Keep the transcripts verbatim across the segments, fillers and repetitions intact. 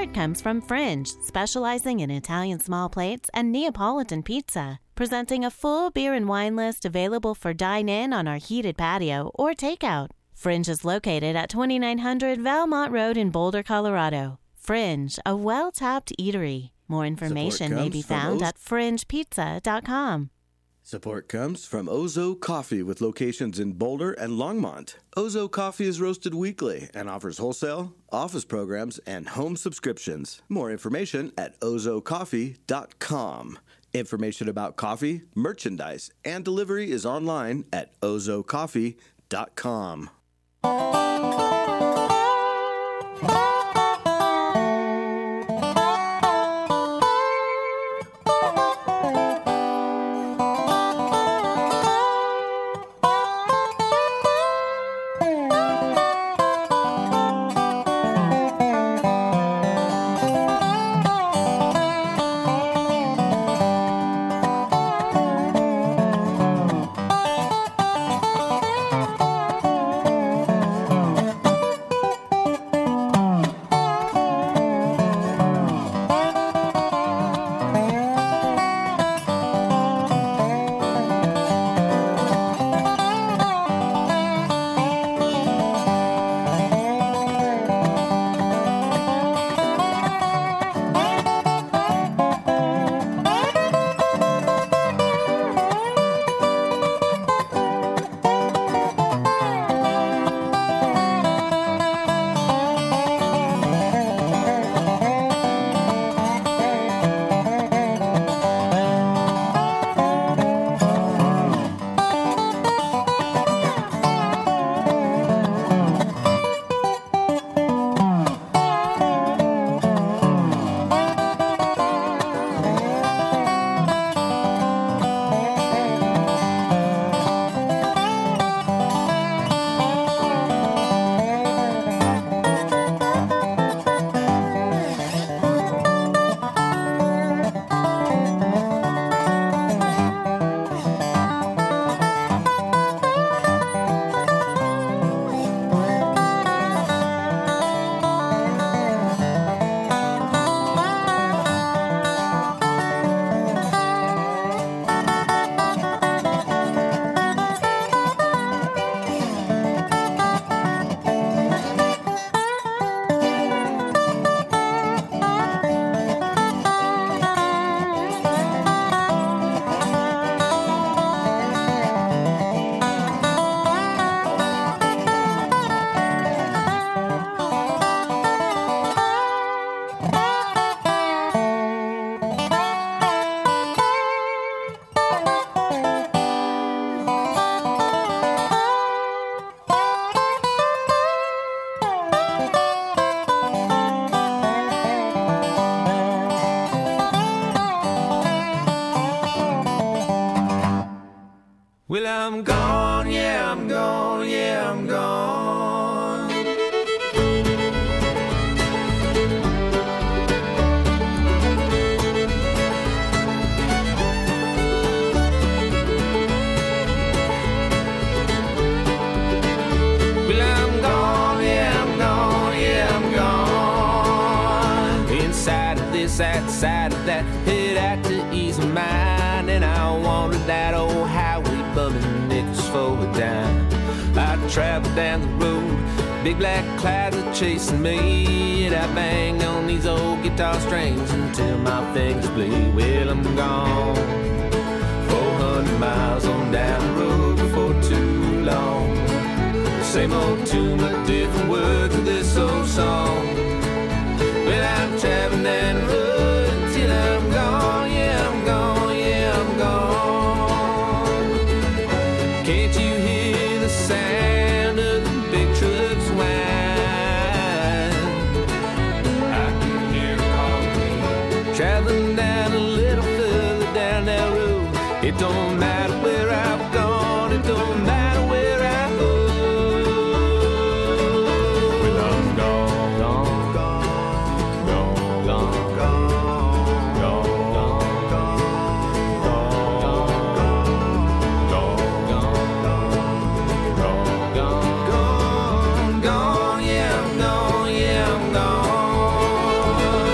support comes from Fringe, specializing in Italian small plates and Neapolitan pizza, presenting a full beer and wine list available for dine-in on our heated patio or takeout. Fringe is located at twenty-nine hundred Valmont Road in Boulder, Colorado. Fringe, a well-tapped eatery. More information may be found at fringe pizza dot com. Support comes from Ozo Coffee with locations in Boulder and Longmont. Ozo Coffee is roasted weekly and offers wholesale, office programs, and home subscriptions. More information at ozo coffee dot com. Information about coffee, merchandise, and delivery is online at ozo coffee dot com. Well, I'm gone, yeah, I'm gone, yeah, I'm gone. Well, I'm gone, yeah, I'm gone, yeah, I'm gone. Inside of this, outside of that, head out to ease my mind, and I wanted that old highway bubbling nickels for a dime. I traveled down the road, big black clouds are chasing me, and I bang on these old guitar strings until my fingers bleed. Well, I'm gone, four hundred miles on down the road before too long. The same old tune, but different words of this old song. Well, I'm traveling down the road until I'm gone, yeah, I'm gone, yeah, I'm gone. Can't you hear the sound of the big trucks whine? I can hear it calling me. Traveling down a little further down that road. It don't matter where I've gone, it don't matter where I go. Well, I'm gone, gone, gone, gone, gone, gone, gone, gone, gone, gone, yeah, I'm gone, yeah, I'm gone.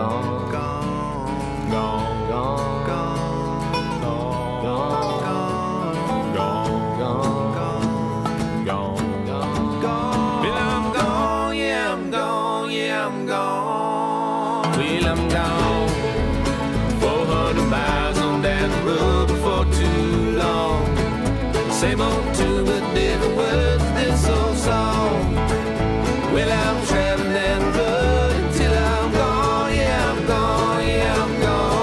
gone, gone, gone, gone, gone, gone, gone, gone, gone, gone. Well, I'm gone, yeah, I'm gone, yeah, I'm gone. Well, I'm gone. four hundred miles on down the road before too long. Same old tune, but different words, this old song. Well, I'm traveling down the road until I'm gone, yeah, I'm gone, yeah, I'm gone.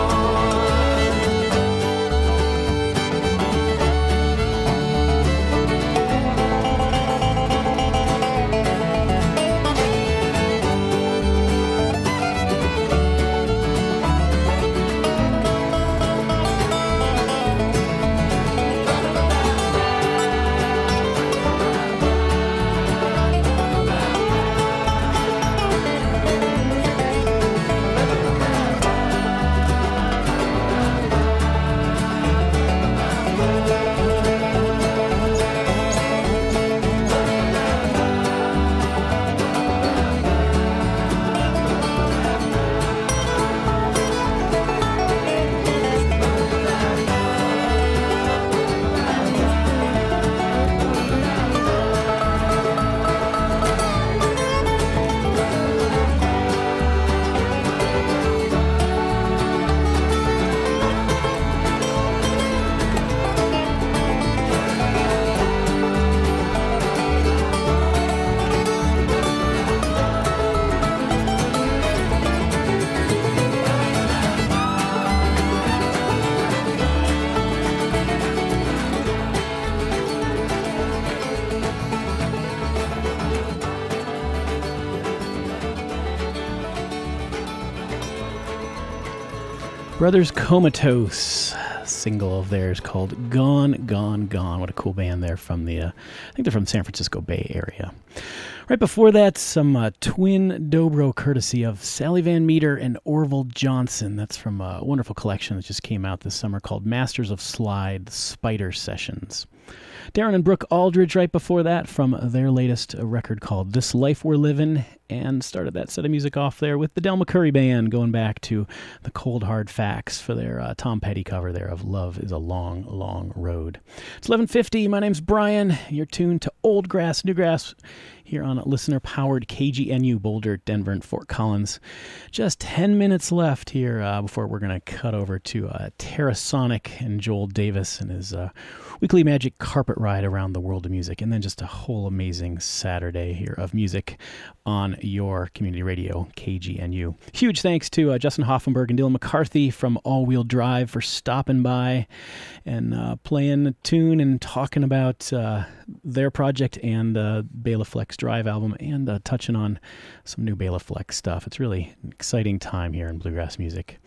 Brothers Comatose, single of theirs called Gone, Gone, Gone. What a cool band there from the, uh, I think they're from the San Francisco Bay Area. Right before that, some uh, twin dobro courtesy of Sally Van Meter and Orville Johnson. That's from a wonderful collection that just came out this summer called Masters of Slide, Spider Sessions. Darren and Brooke Aldridge right before that from their latest record called This Life We're Livin', and started that set of music off there with the Del McCoury Band, going back to the Cold Hard Facts for their uh, Tom Petty cover there of Love is a Long, Long Road. It's eleven fifty. My name's Brian. You're tuned to Old Grass, New Grass here on listener-powered K G N U, Boulder, Denver, and Fort Collins. Just ten minutes left here uh, before we're going to cut over to uh, Terrasonic and Joel Davis and his uh, weekly magic carpet ride around the world of music, and then just a whole amazing Saturday here of music on your community radio, K G N U. Huge thanks to uh, Justin Hoffenberg and Dylan McCarthy from All Wheel Drive for stopping by and uh, playing a tune and talking about uh, their project and uh, Bela Flex Drive album, and uh, touching on some new Bela Flex stuff. It's really an exciting time here in bluegrass music.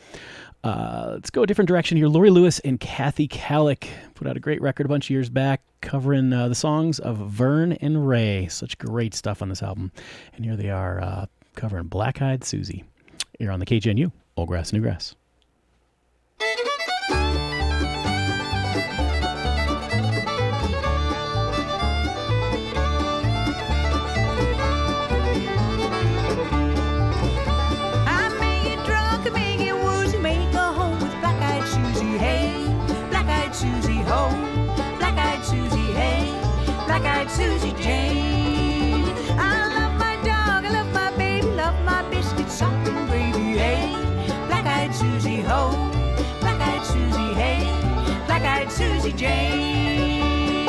Uh, let's go a different direction here. Laurie Lewis and Kathy Kallick put out a great record a bunch of years back covering uh, the songs of Vern and Ray. Such great stuff on this album. And here they are uh, covering Black Eyed Susie here on the K G N U, Old Grass, New Grass. Susie Jane. I love my dog, I love my baby, love my biscuits, salt and gravy, hey. Black-eyed Susie, ho. Black-eyed Susie, hey. Black-eyed Susie Jane.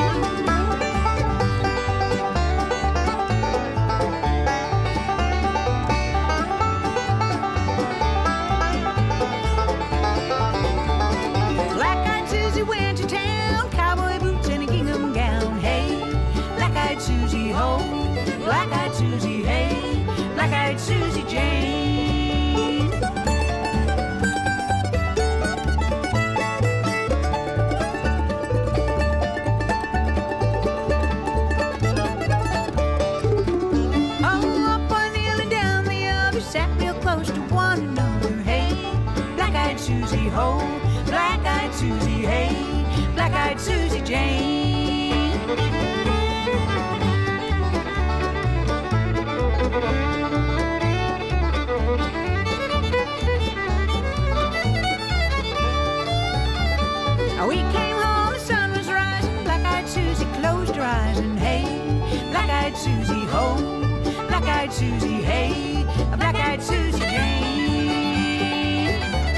Black-eyed Susie went to town, cowboy boots and a gingham gown, hey. Black-eyed Susie, ho. Black-eyed Susie, hey. Black-eyed Susie Jane. Oh, up one hill and down the other, sat real close to one another, hey. Black-eyed Susie, ho. Black-eyed Susie, hey. Black-eyed Susie Jane. black-eyed Susie, hey, black-eyed Susie Jane.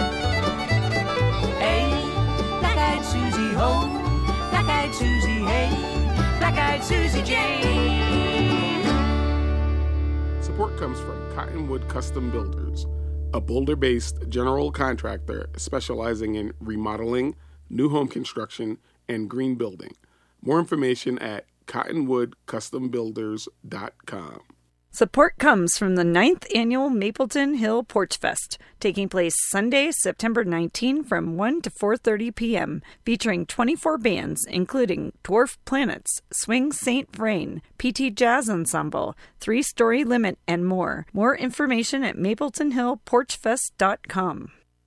Hey, black-eyed Susie, ho, black-eyed Susie, hey, black-eyed Susie Jane. Support comes from Cottonwood Custom Builders, a Boulder-based general contractor specializing in remodeling, new home construction, and green building. More information at cottonwood custom builders dot com. Support comes from the ninth Annual Mapleton Hill Porch Fest, taking place Sunday, September nineteenth from one to four thirty p.m., featuring twenty-four bands, including Dwarf Planets, Swing Saint Vrain, P T Jazz Ensemble, Three Story Limit, and more. More information at mapleton hill porch fest dot com.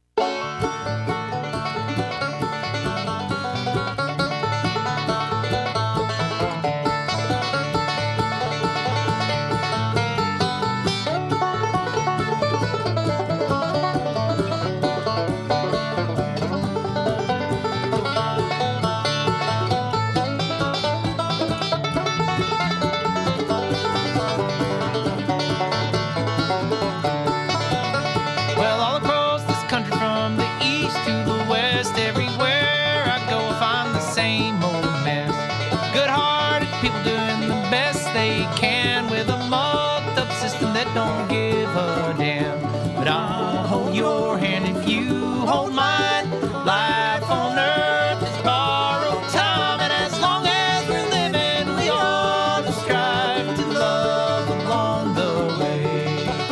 Don't give a damn, but I'll hold your hand if you hold mine. Life on earth is borrowed time, and as long as we're living, we ought to strive to love along the way.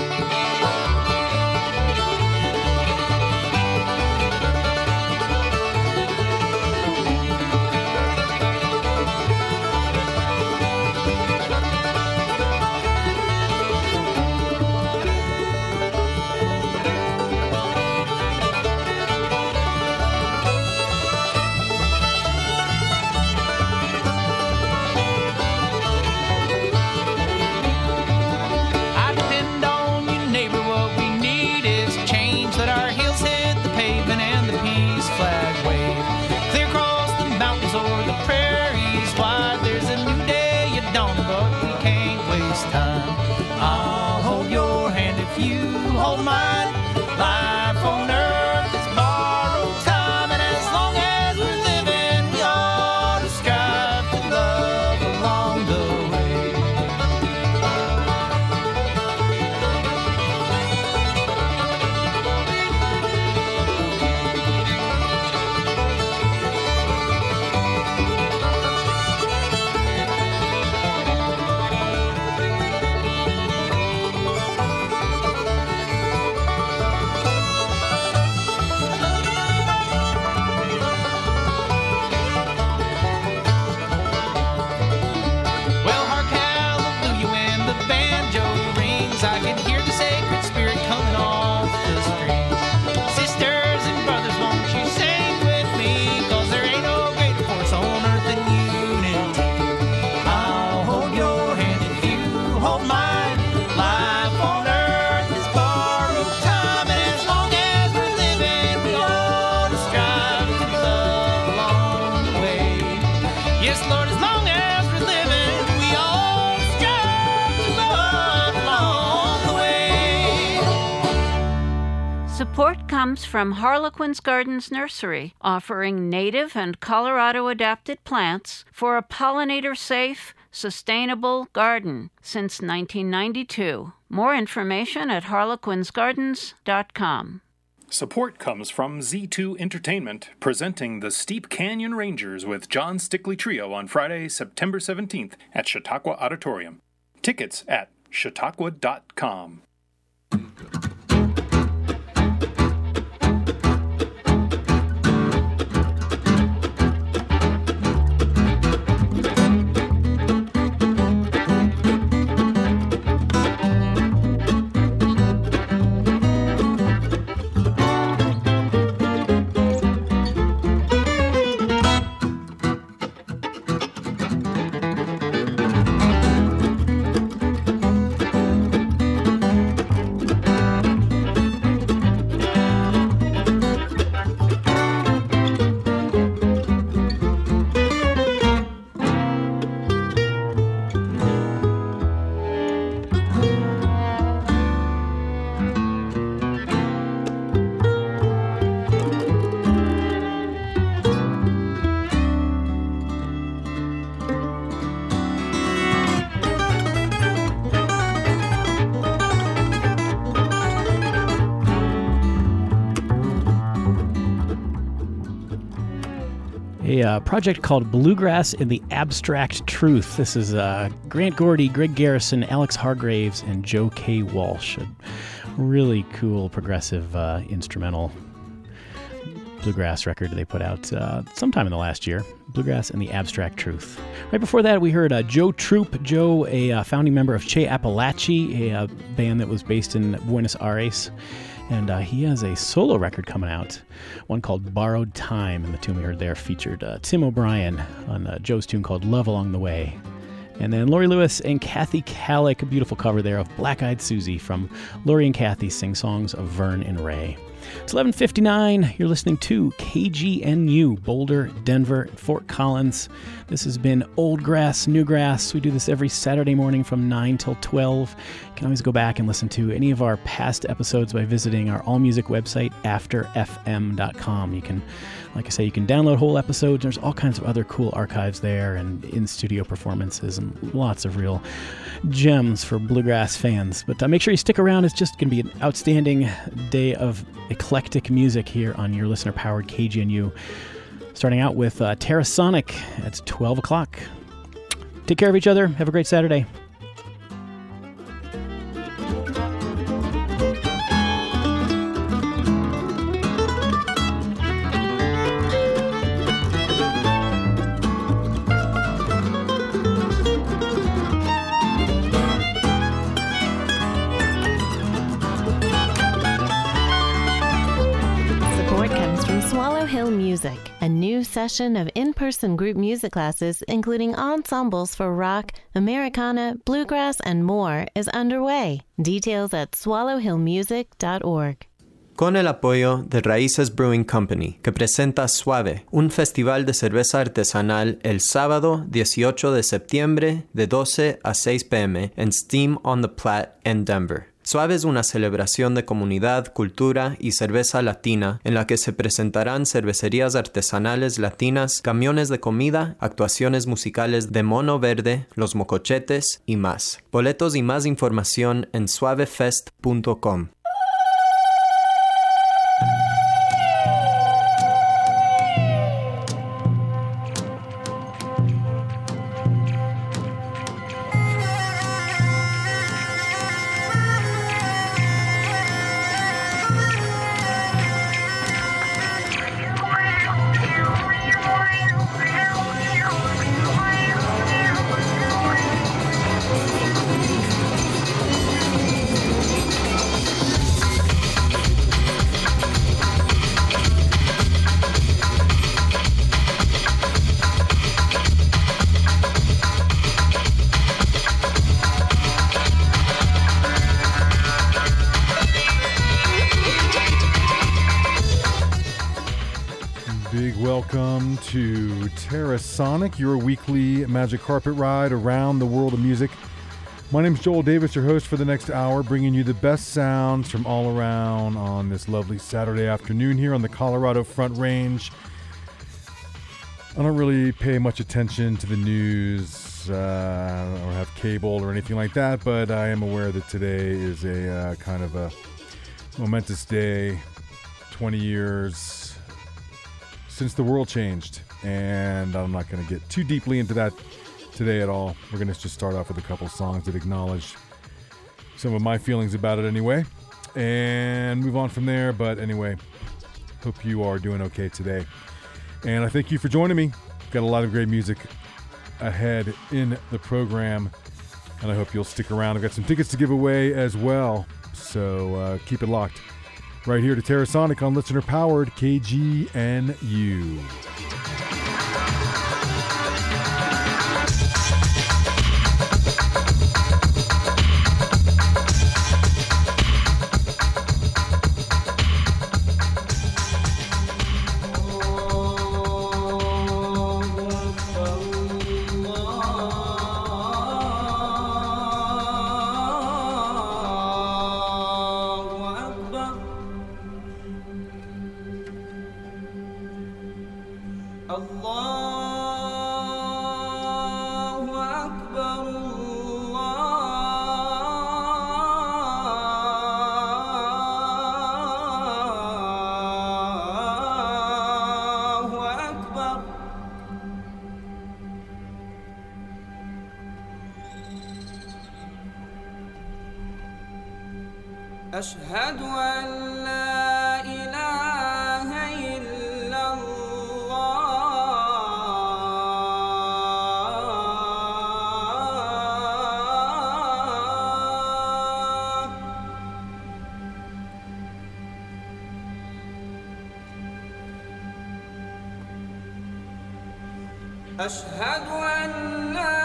Hold mine. Life on earth is borrowed time, and as long as we're living, we ought to strive to love along the way. Support comes from Harlequin's Gardens Nursery, offering native and Colorado-adapted plants for a pollinator-safe, sustainable garden since nineteen ninety-two. More information at harlequins gardens dot com. Support comes from Z two Entertainment, presenting the Steep Canyon Rangers with John Stickley Trio on Friday, September seventeenth at Chautauqua Auditorium. Tickets at chautauqua dot com. a uh, project called Bluegrass and the Abstract Truth. This is uh, Grant Gordy, Greg Garrison, Alex Hargraves, and Joe K. Walsh. A really cool progressive uh, instrumental bluegrass record they put out uh, sometime in the last year. Bluegrass and the Abstract Truth. Right before that, we heard uh, Joe Troop. Joe, a uh, founding member of Che Apalache, a uh, band that was based in Buenos Aires. And uh, he has a solo record coming out, one called Borrowed Time. And the tune we heard there featured uh, Tim O'Brien on uh, Joe's tune called Love Along the Way. And then Lori Lewis and Kathy Kallick, a beautiful cover there of Black Eyed Susie from Lori and Kathy Sing Songs of Vern and Ray. It's eleven fifty-nine. You're listening to K G N U, Boulder, Denver, Fort Collins. This has been Old Grass, New Grass. We do this every Saturday morning from nine till twelve. You can always go back and listen to any of our past episodes by visiting our all-music website, after f m dot com. You can, like I say, you can download whole episodes. There's all kinds of other cool archives there and in-studio performances and lots of real gems for bluegrass fans. But uh, make sure you stick around. It's just going to be an outstanding day of eclectic music here on your listener-powered K G N U. Starting out with uh, Terrasonic at twelve o'clock. Take care of each other. Have a great Saturday. Music, a new session of in-person group music classes including ensembles for rock, Americana, bluegrass, and more is underway. Details at swallow hill music dot org. Con el apoyo de Raíces Brewing Company, que presenta Suave, un festival de cerveza artesanal el sábado dieciocho de septiembre de doce a seis p m en Steam on the Platte en Denver. Suave es una celebración de comunidad, cultura y cerveza latina en la que se presentarán cervecerías artesanales latinas, camiones de comida, actuaciones musicales de Mono Verde, Los Mocochetes y más. Boletos y más información en suave fest punto com. Welcome to Terrasonic, your weekly magic carpet ride around the world of music. My name's Joel Davis, your host for the next hour, bringing you the best sounds from all around on this lovely Saturday afternoon here on the Colorado Front Range. I don't really pay much attention to the news uh, or have cable or anything like that, but I am aware that today is a uh, kind of a momentous day, twenty years since the world changed, and I'm not going to get too deeply into that today at all. We're going to just start off with a couple songs that acknowledge some of my feelings about it anyway, and move on from there. But anyway, hope you are doing okay today, and I thank you for joining me. Got a lot of great music ahead in the program, and I hope you'll stick around. I've got some tickets to give away as well, so uh, keep it locked right here to Terrasonic on listener-powered K G N U. أشهد أن لا إله إلا الله أشهد أن لا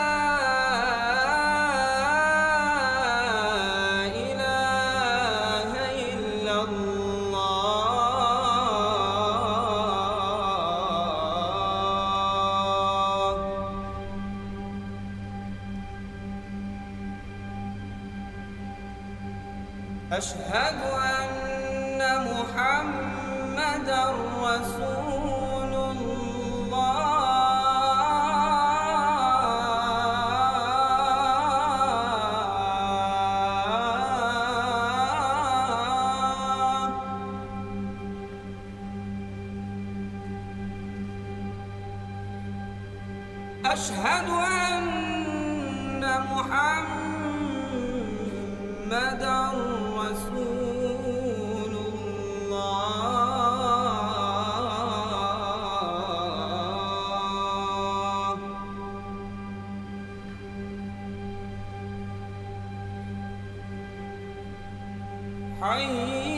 إله إلا الله أشهد أن محمدا رسول الله أشهد أن محمدا رسول الله حي